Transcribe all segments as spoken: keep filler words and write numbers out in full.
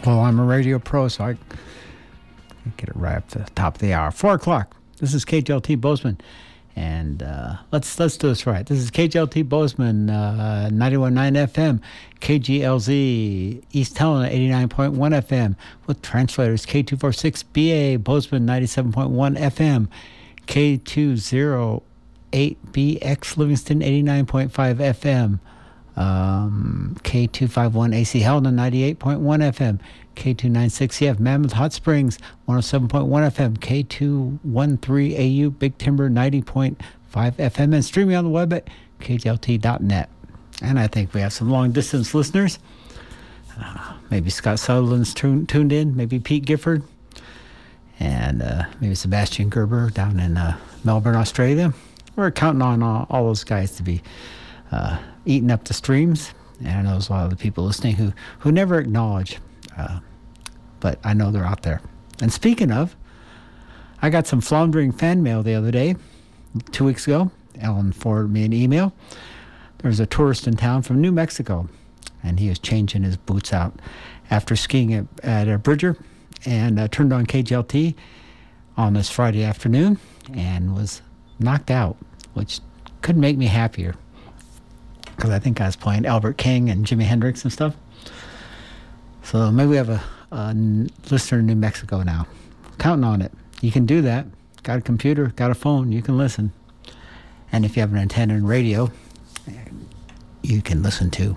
Well, I'm a radio pro, so I get it right up to the top of the hour. Four o'clock. This is K G L T Bozeman, and uh, let's let's do this right. This is K G L T Bozeman, uh, ninety-one point nine F M, K G L Z East Helena, eighty-nine point one F M, with translators K two forty-six B A Bozeman, ninety-seven point one F M, K two oh eight B X Livingston, eighty-nine point five F M. Um, K two fifty-one A C Helena, ninety-eight point one F M, K two ninety-six C F Mammoth Hot Springs, one oh seven point one F M, K two thirteen A U Big Timber, ninety point five F M, and streaming on the web at K G L T dot net. And I think we have some long-distance listeners. Uh, maybe Scott Sutherland's tuned, tuned in, maybe Pete Gifford, and uh, maybe Sebastian Gerber down in uh, Melbourne, Australia. We're counting on all, all those guys to be uh, eating up the streams. And I know there's a lot of the people listening who, who never acknowledge, uh, but I know they're out there. And speaking of, I got some floundering fan mail the other day, two weeks ago. Ellen forwarded me an email. There was a tourist in town from New Mexico, and he was changing his boots out after skiing at, at a Bridger, and uh, turned on K G L T on this Friday afternoon and was knocked out, which couldn't make me happier, because I think I was playing Albert King and Jimi Hendrix and stuff. So maybe we have a, a listener in New Mexico now. Counting on it. You can do that. Got a computer, got a phone, you can listen. And if you have an antenna and radio, you can listen too.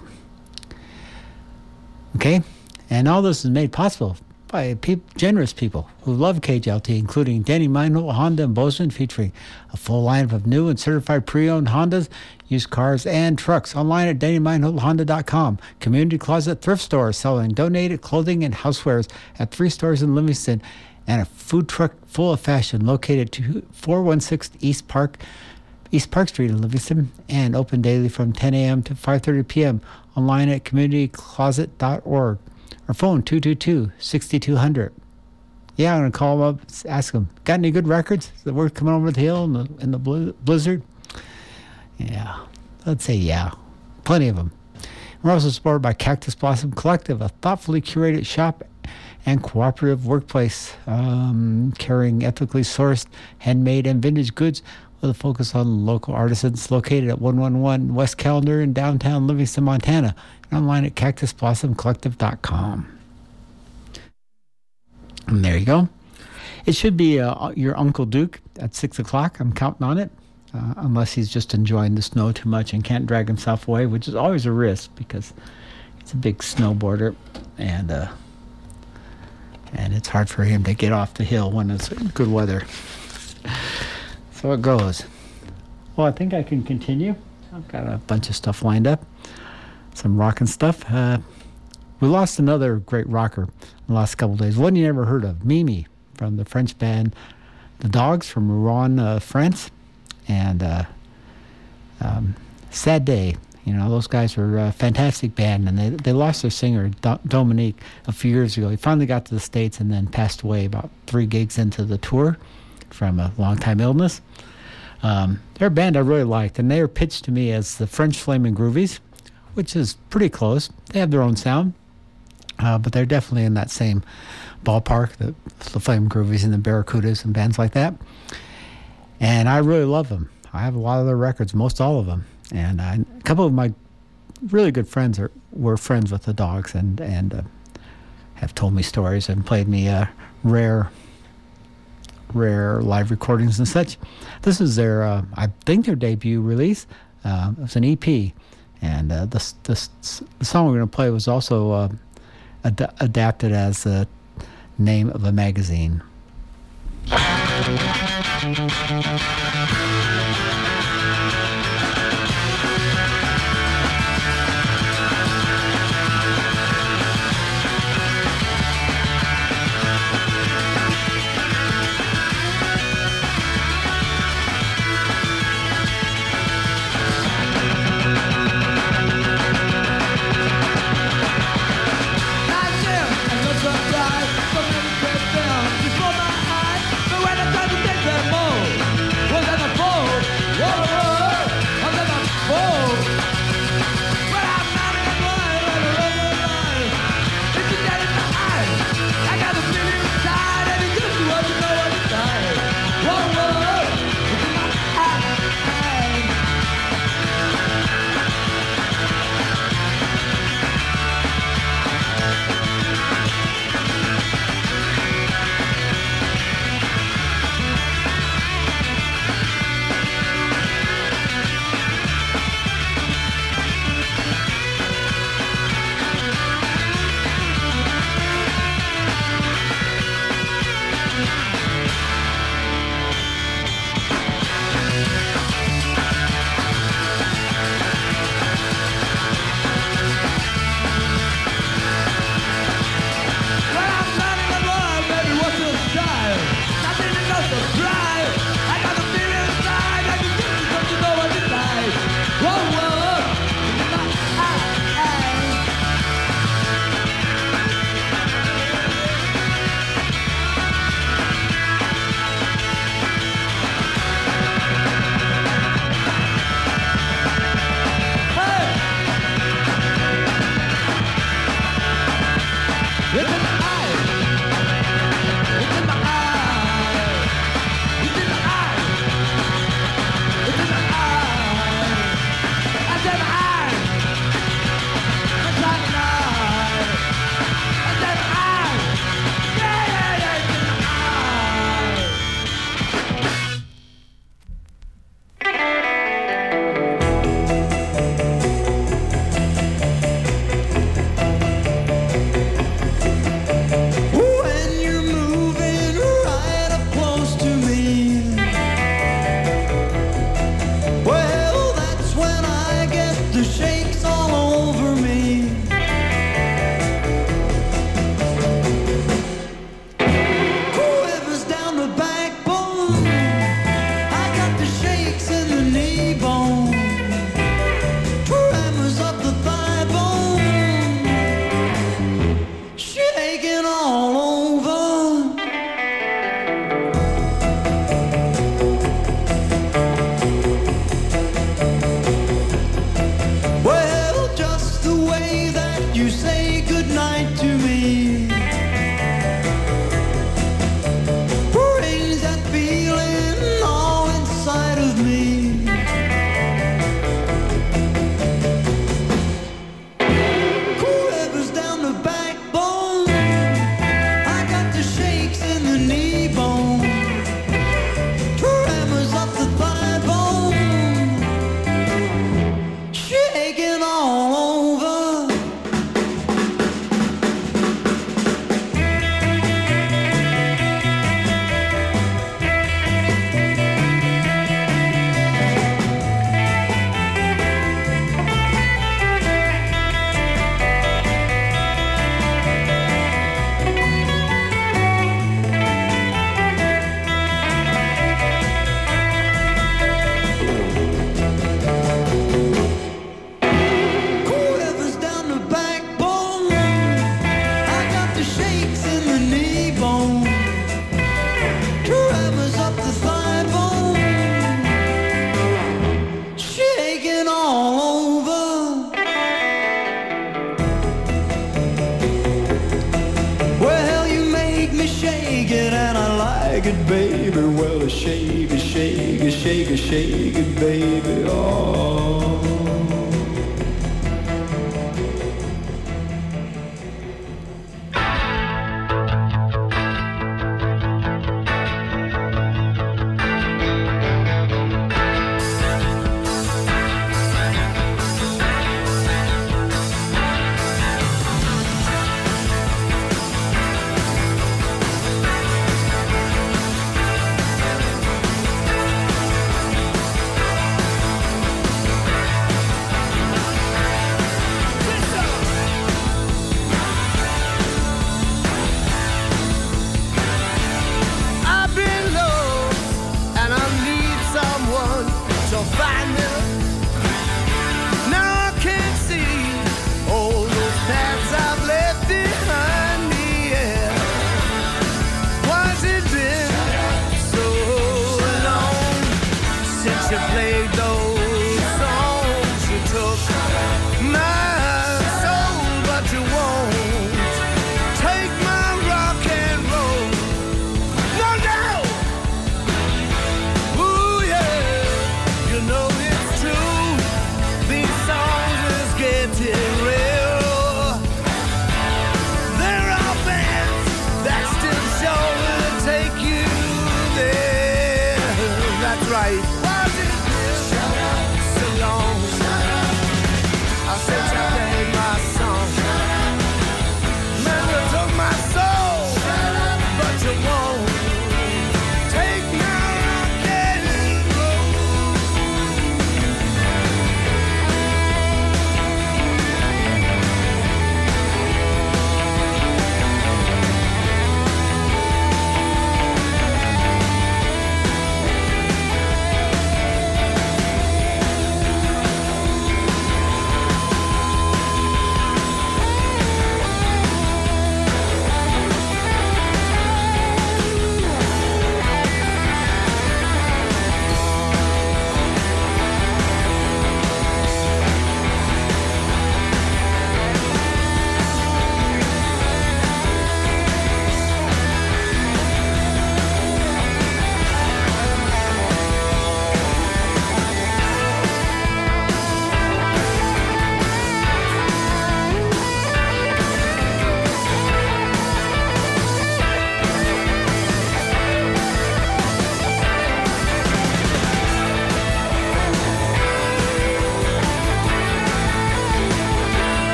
Okay? And all this is made possible by pe- generous people who love K G L T, including Danny Meinhold Honda in Bozeman, featuring a full lineup of new and certified pre-owned Hondas, used cars, and trucks. Online at danny meinhold honda dot com. Community Closet Thrift Store selling donated clothing and housewares at three stores in Livingston, and a food truck full of fashion located at four one six East Park East Park Street in Livingston, and open daily from ten a.m. to five thirty p.m. Online at community closet dot org. Or phone two two two, six two zero zero. Yeah, I'm going to call them up, ask them, got any good records? Is it worth coming over the hill in the, in the blizzard? Yeah, let's say yeah. Plenty of them. We're also supported by Cactus Blossom Collective, a thoughtfully curated shop and cooperative workplace um, carrying ethically sourced, handmade, and vintage goods with a focus on local artisans, located at one eleven West Callender in downtown Livingston, Montana, and online at cactus blossom collective dot com. And there you go. It should be uh, your Uncle Duke at six o'clock. I'm counting on it, uh, unless he's just enjoying the snow too much and can't drag himself away, which is always a risk because he's a big snowboarder, and uh, and it's hard for him to get off the hill when it's good weather. So it goes. Well, I think I can continue. I've got a bunch of stuff lined up. Some rockin' stuff. Uh, we lost another great rocker in the last couple of days. One you never heard of, Mimi, from the French band The Dogs from Rouen, uh, France. And uh, um, sad day. You know, those guys were a fantastic band, and they they lost their singer, Do- Dominique, a few years ago. He finally got to the States and then passed away about three gigs into the tour from a long-time illness. Um, they're a band I really liked, and they were pitched to me as the French Flamin' Groovies, which is pretty close. They have their own sound, uh, but they're definitely in that same ballpark, the, the Flamin' Groovies and the Barracudas and bands like that. And I really love them. I have a lot of their records, most all of them. And I, a couple of my really good friends are were friends with the Dogs, and, and uh, have told me stories and played me uh, rare rare live recordings and such. This is their, uh, I think, their debut release. Uh, it was an E P, and uh, this, this the song we're going to play was also uh, ad- adapted as the name of a magazine. Before my eyes, but when I tried to take them all, was that shake it, baby. Well, shake it, shake it, shake it, shake it, baby. Oh.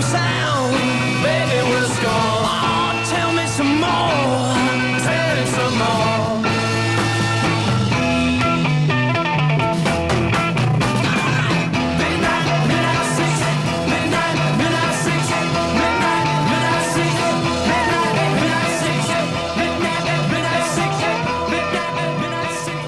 sound, baby, we're gone. Oh, tell me some more, tell me some more. Midnight, midnight six, midnight, midnight six, midnight, midnight six, midnight, midnight six, midnight, midnight six, midnight, midnight six,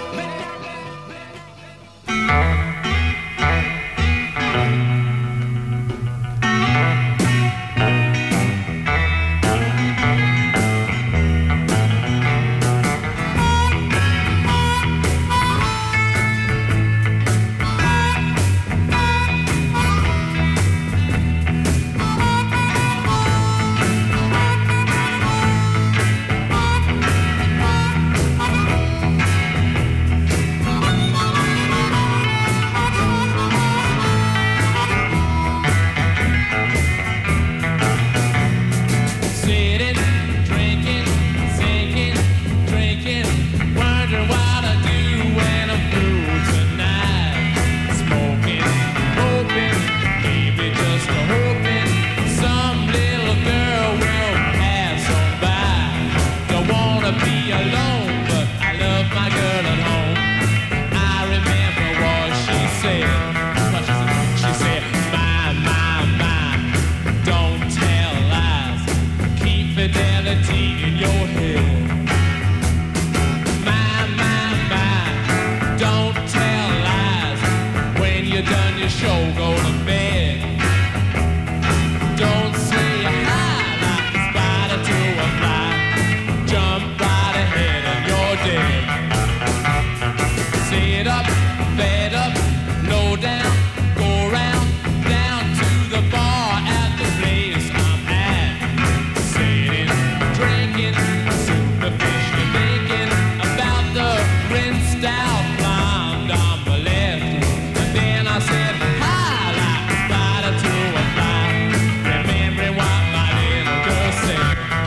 sitting, drinking, singing, drinking, wondering what I do when I'm through tonight. Smoking, hoping, maybe just a hoping some little girl will pass on by. Don't wanna be alone, but I love my girl at home. I remember what she said. What she said? She said, my, my, my, don't tell lies. Keep fidelity in your head. My, my, my, don't tell lies. When you're done your show, go to bed. Don't say hi like a spider to a fly. Jump right ahead and you're dead. Sit up, bed up, low down, go round, down to the bar at the place I'm at. Sitting, drinking, superficially thinking about the rinsed out blonde on my left. And then I said, hi, like a spider to a fly. Remembering what my little girl said.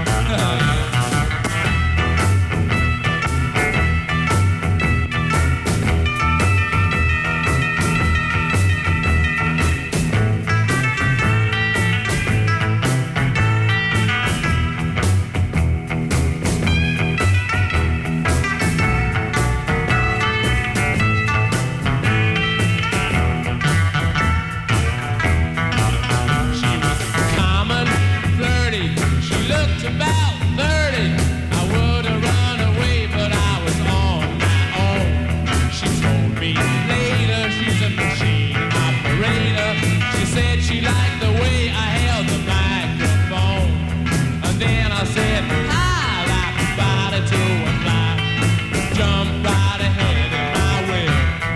She was common, flirty. She looked about thirty. I would have run away, but I was on my own. She told me later she's a machine operator. She said she liked the way I held the microphone. And then I said, hi, like a spider to a fly. Jump right ahead in my way.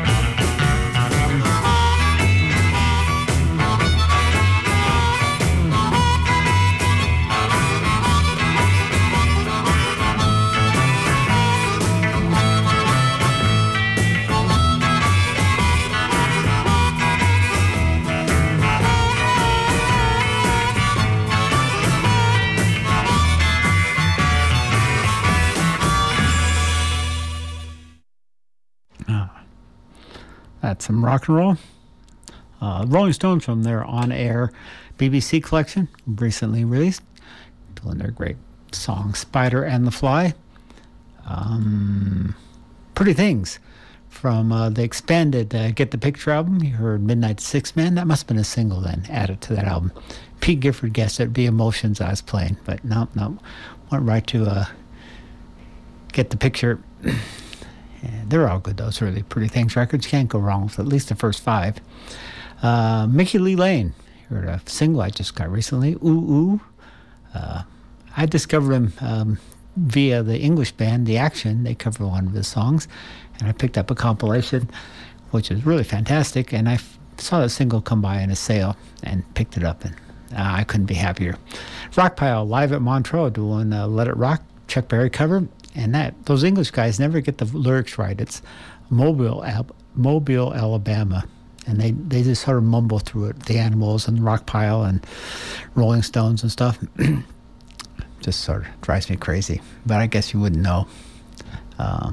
That's some rock and roll. Uh, Rolling Stones from their on-air B B C collection, recently released, doing their great song "Spider and the Fly." Um, Pretty Things from uh, the expanded uh, Get the Picture album. You heard Midnight Six Man. That must have been a single then added to that album. Pete Gifford guessed it'd be Emotions I was playing, but no, no, went right to uh, Get the Picture. And they're all good, those really Pretty Things records. Can't go wrong with at least the first five. Uh, Mickey Lee Lane, heard a single I just got recently, Ooh Ooh. Uh, I discovered him um, via the English band, The Action. They cover one of his songs, and I picked up a compilation, which is really fantastic, and I f- saw the single come by in a sale and picked it up, and uh, I couldn't be happier. Rockpile live at Montreux doing uh, Let It Rock, Chuck Berry cover. And that those English guys never get the lyrics right. It's Mobile, Al- Mobile, Alabama, and they, they just sort of mumble through it. The Animals and Rockpile and Rolling Stones and stuff. Just sort of drives me crazy. But I guess you wouldn't know. Um,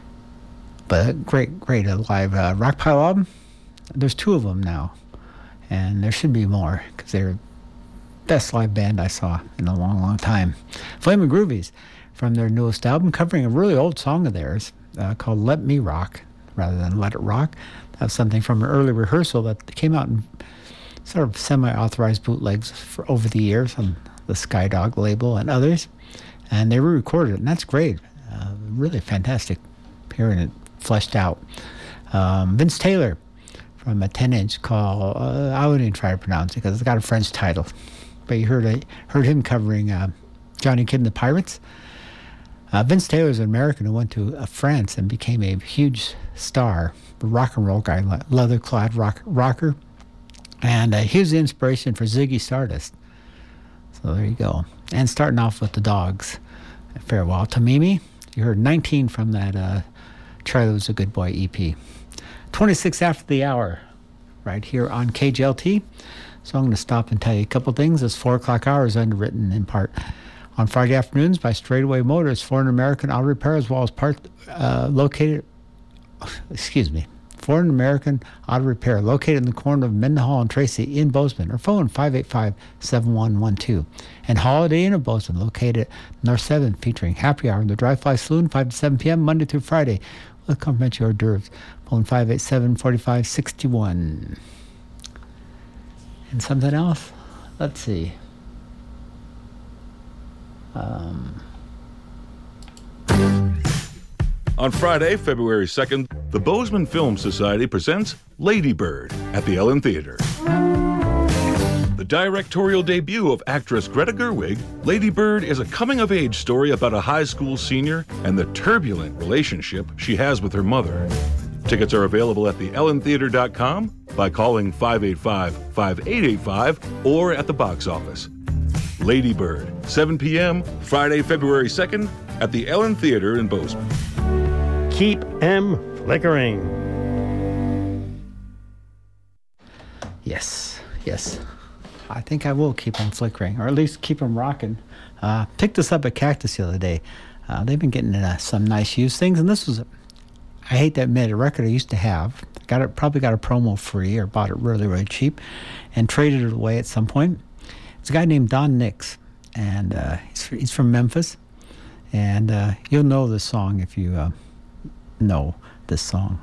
but a great, great uh, live uh, Rockpile album. There's two of them now, and there should be more because they're the best live band I saw in a long, long time. Flamin' Groovies from their newest album, covering a really old song of theirs uh, called Let Me Rock rather than Let It Rock. That was something from an early rehearsal that came out in sort of semi-authorized bootlegs for over the years on the Skydog label and others, and they re-recorded it, and that's great. Uh, really fantastic hearing it fleshed out. Um, Vince Taylor from a ten-inch called, uh, I wouldn't even try to pronounce it because it's got a French title, but you heard, a, heard him covering uh, Johnny Kidd and the Pirates. Uh, Vince Taylor is an American who went to uh, France and became a huge star, a rock and roll guy, leather-clad rock, rocker, and uh, he was the inspiration for Ziggy Stardust. So there you go. And starting off with the Dogs, Farewell to Mimi. You heard nineteen from that uh, Charlie Was a Good Boy E P. twenty-six after the hour, right here on K J L T. So I'm going to stop and tell you a couple things. This four o'clock hour is underwritten in part on Friday afternoons by Straightaway Motors, Foreign American Auto Repair, as well as part uh, located, excuse me, Foreign American Auto Repair, located in the corner of Mendenhall and Tracy in Bozeman, or phone five eight five, seven one one two. And Holiday Inn of Bozeman, located at North seven, featuring happy hour in the Dry Fly Saloon, five to seven p.m., Monday through Friday, with complimentary hors d'oeuvres. Phone five eight seven, four five six one. And something else? Let's see. Um... On Friday, February second, the Bozeman Film Society presents Lady Bird at the Ellen Theater. The directorial debut of actress Greta Gerwig, Lady Bird is a coming-of-age story about a high school senior and the turbulent relationship she has with her mother. Tickets are available at the ellen theater dot com, by calling five eight five, five eight eight five, or at the box office. Lady Bird, seven p.m., Friday, February second, at the Ellen Theater in Bozeman. Keep 'em flickering. Yes, yes. I think I will keep them flickering, or at least keep them rocking. Uh, picked this up at Cactus the other day. Uh, they've been getting uh, some nice used things, and this was, a, I hate to admit, a record I used to have. Got it, probably got a promo free or bought it really, really cheap, and traded it away at some point. It's a guy named Don Nix, and uh, he's, he's from Memphis, and uh, you'll know this song if you uh, know this song.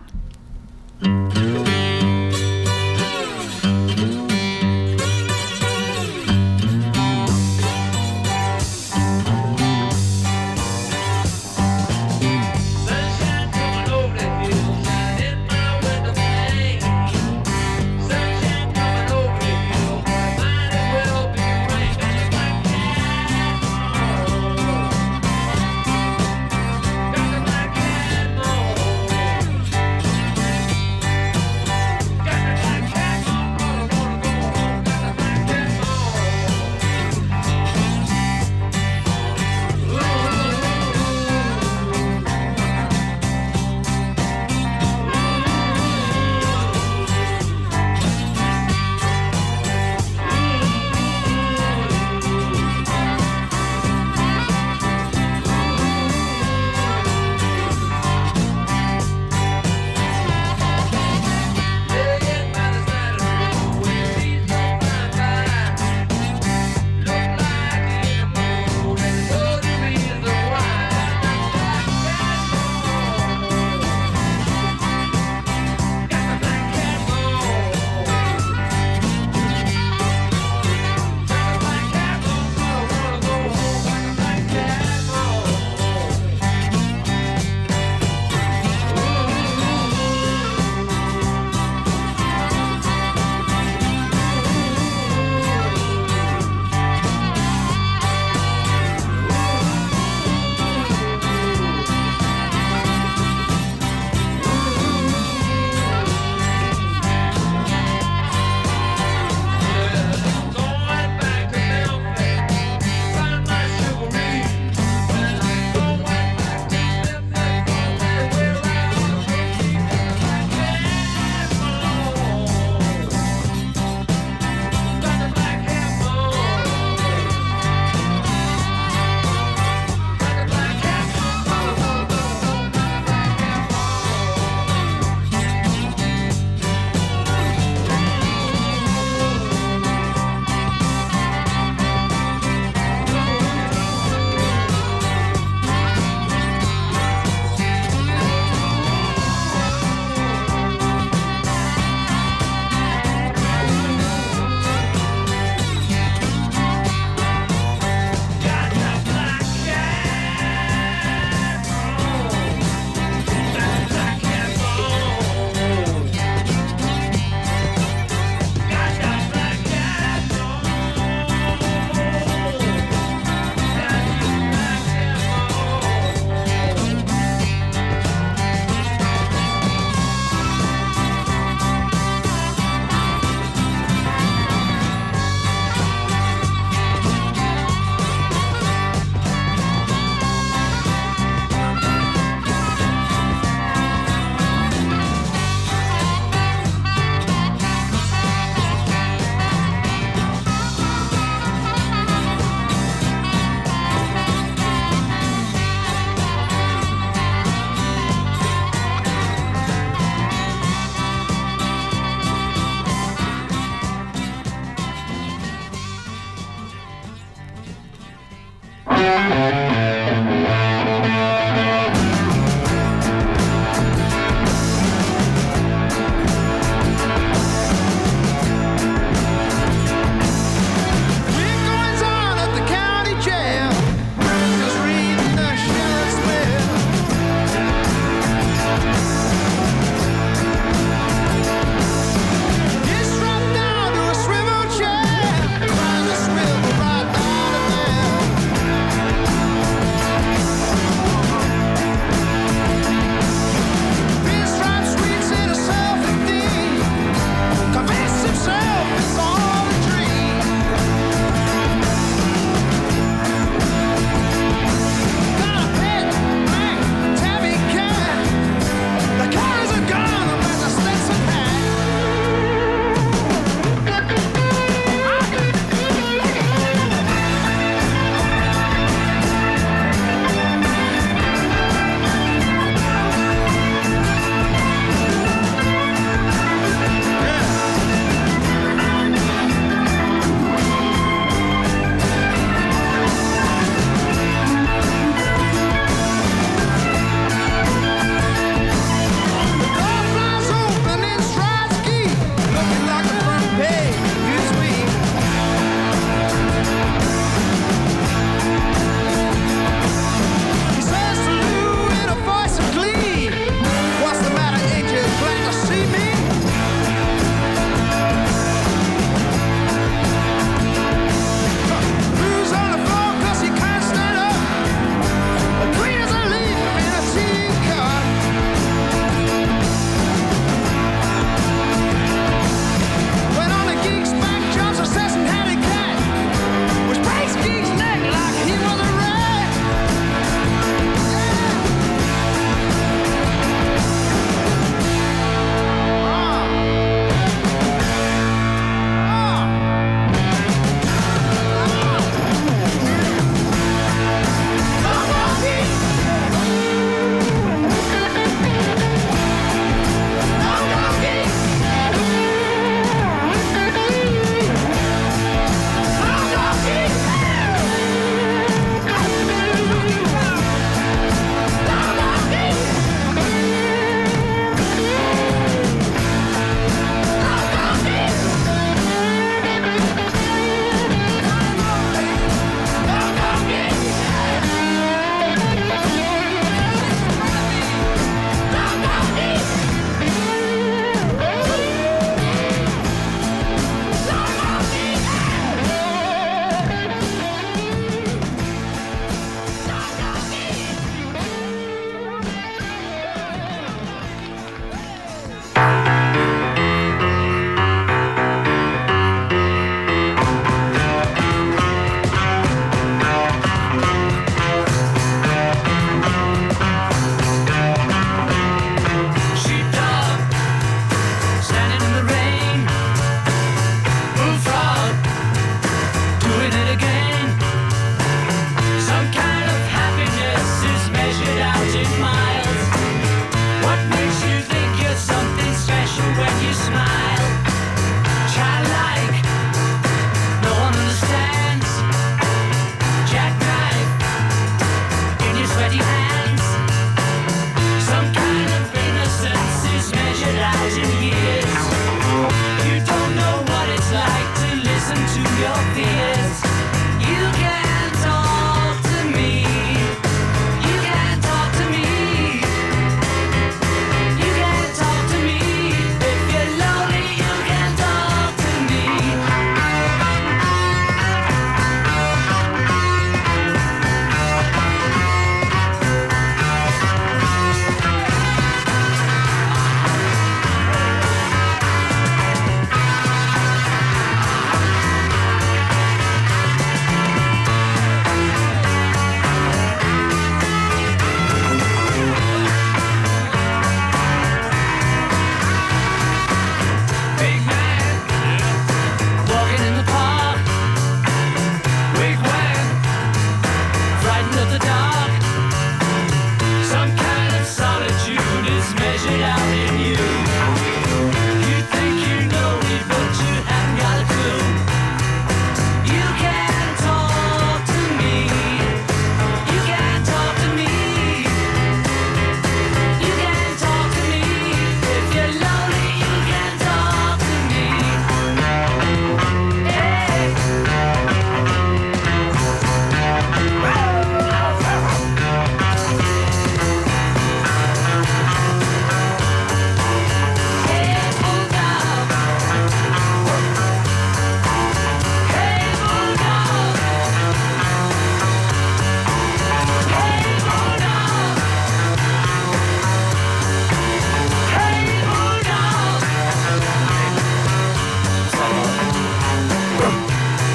Right out of there.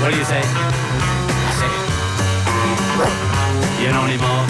What do you say? I say, you know anymore?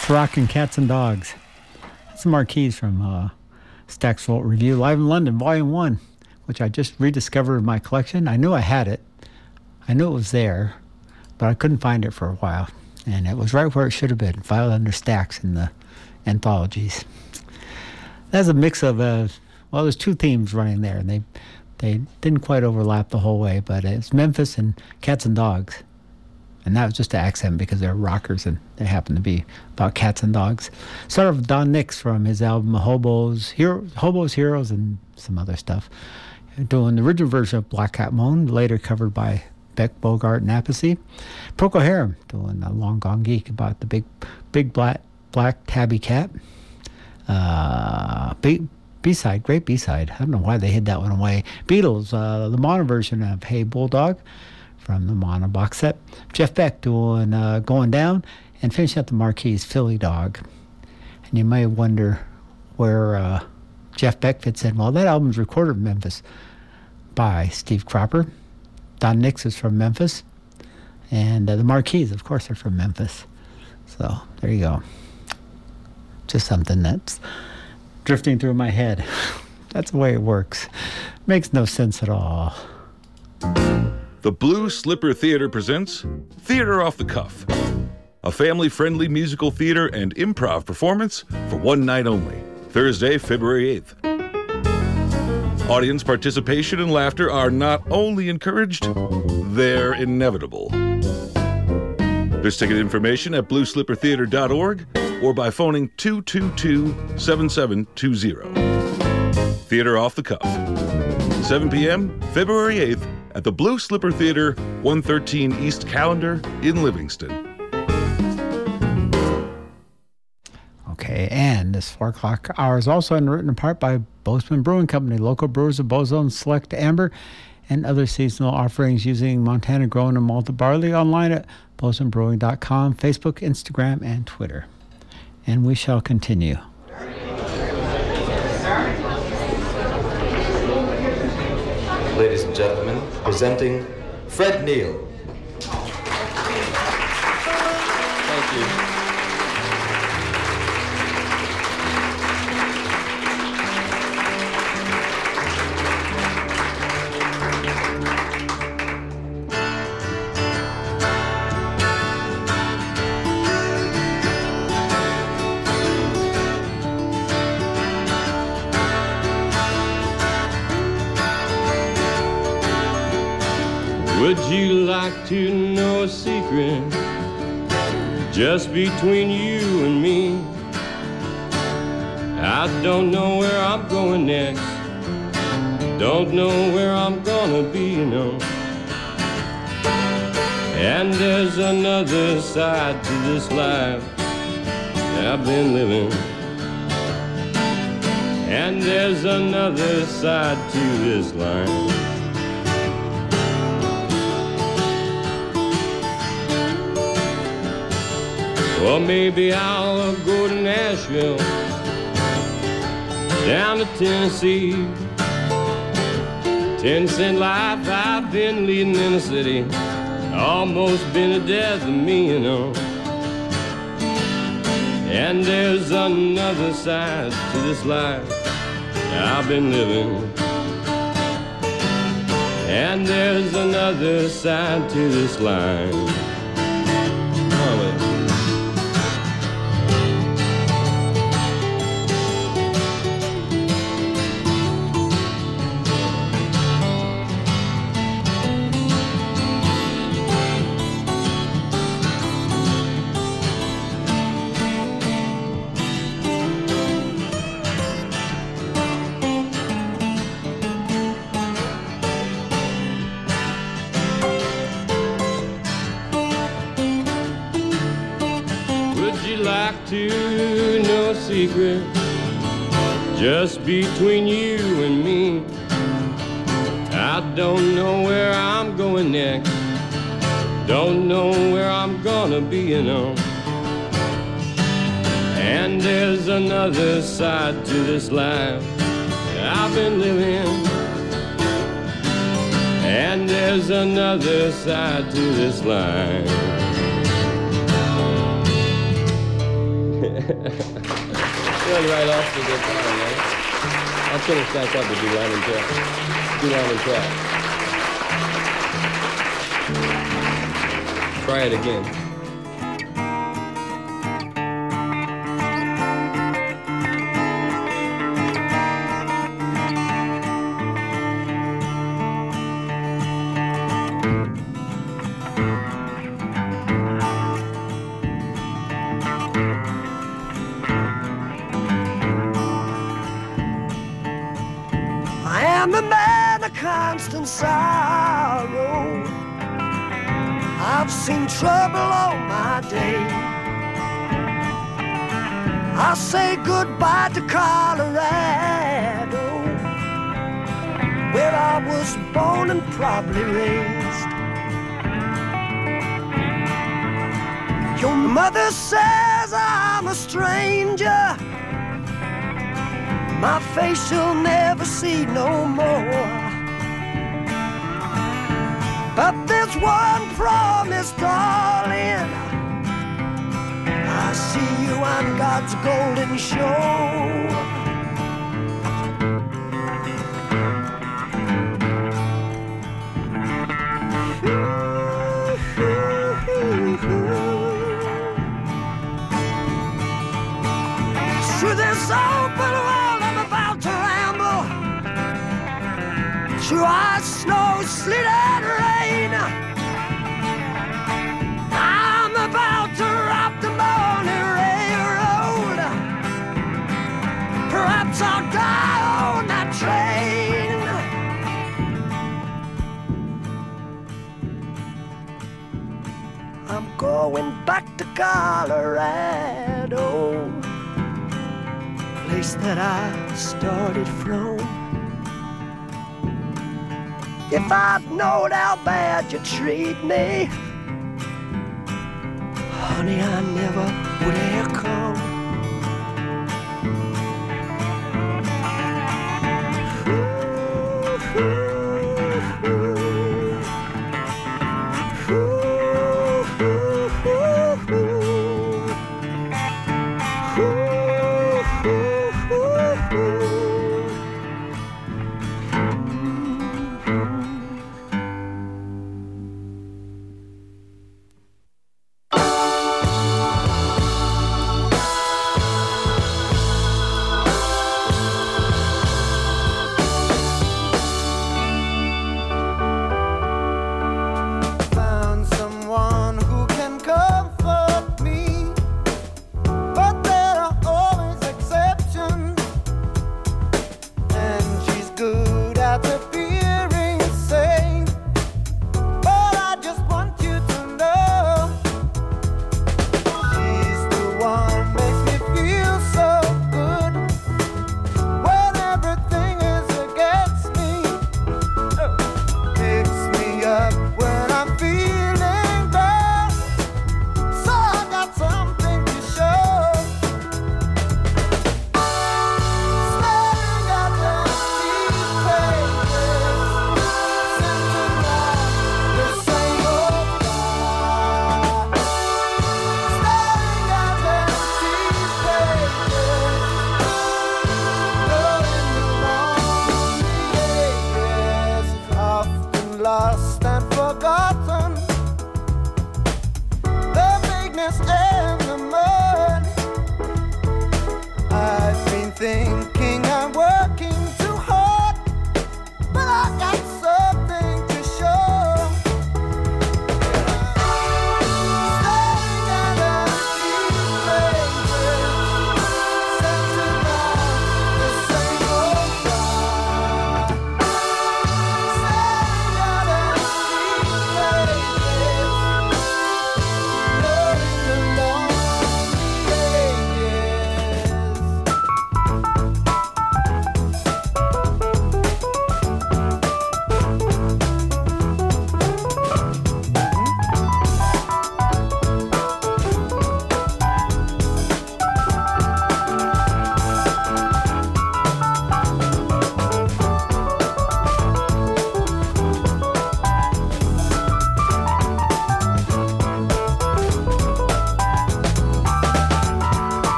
That's Rockin' Cats and Dogs. That's the Marquise from uh, Stax Volt Review, Live in London, Volume one, which I just rediscovered in my collection. I knew I had it. I knew it was there, but I couldn't find it for a while. And it was right where it should have been, filed under Stax in the anthologies. That's a mix of, uh, well, there's two themes running there, and they they didn't quite overlap the whole way, but it's Memphis and Cats and Dogs. And that was just an accent because they're rockers and they happen to be about cats and dogs. Sort of Don Nix from his album Hobos, Hero, Hobos, Heroes, and some other stuff. Doing the original version of Black Cat Moan, later covered by Beck, Bogart, and Appice. Procol Harum doing a Long Gone Geek about the big big black, black tabby cat. Uh, B, B-side, great B-side. I don't know why they hid that one away. Beatles, uh, the mono version of Hey Bulldog from the mono box set. Jeff Beck doing uh, Going Down, and finishing up the Marquise, Philly Dog. And you may wonder where uh, Jeff Beck fits in. Well, that album's recorded in Memphis by Steve Cropper. Don Nix is from Memphis. And uh, the Marquise, of course, are from Memphis. So there you go. Just something that's drifting through my head. That's the way it works. Makes no sense at all. The Blue Slipper Theater presents Theater Off the Cuff, a family-friendly musical theater and improv performance for one night only, Thursday, February eighth. Audience participation and laughter are not only encouraged, they're inevitable. There's ticket information at blue slipper theater dot org or by phoning two two two, seven seven two zero. Theater Off the Cuff, seven p.m., February eighth, at the Blue Slipper Theater, one thirteen East Calendar in Livingston. Okay, and this four o'clock hour is also underwritten in part by Bozeman Brewing Company, local brewers of Bozone Select Amber and other seasonal offerings using Montana grown and malted barley, online at bozeman brewing dot com, Facebook, Instagram, and Twitter. And we shall continue. Ladies and gentlemen, presenting Fred Neil. Thank you. Would you like to know a secret just between you and me? I don't know where I'm going next, don't know where I'm gonna be, you know. And there's another side to this life I've been living, and there's another side to this life. Well, maybe I'll go to Nashville, down to Tennessee. Ten cent life I've been leading in the city, almost been to death of me, you know. And there's another side to this life I've been living, and there's another side to this life. Oh, to know a secret just between you and me? I don't know where I'm going next, don't know where I'm gonna be, you know. And there's another side to this life I've been living, and there's another side to this life. Run right off the guitar, man. I'll finish back up with you line and track. Do line and track. Try it again. I'm a man of constant sorrow. I've seen trouble all my day. I say goodbye to Colorado, where I was born and probably raised. Your mother says I'm a stranger. My face she'll never see no more. But there's one promise, darling. I see you on God's golden shore. Through this open world I'm about to ramble, through ice, snow, sleet and rain. I'm about to rock the morning railroad. Perhaps I'll die on that train. I'm going back to Colorado, place that I started from. If I'd known how bad you treat me, honey, I never would have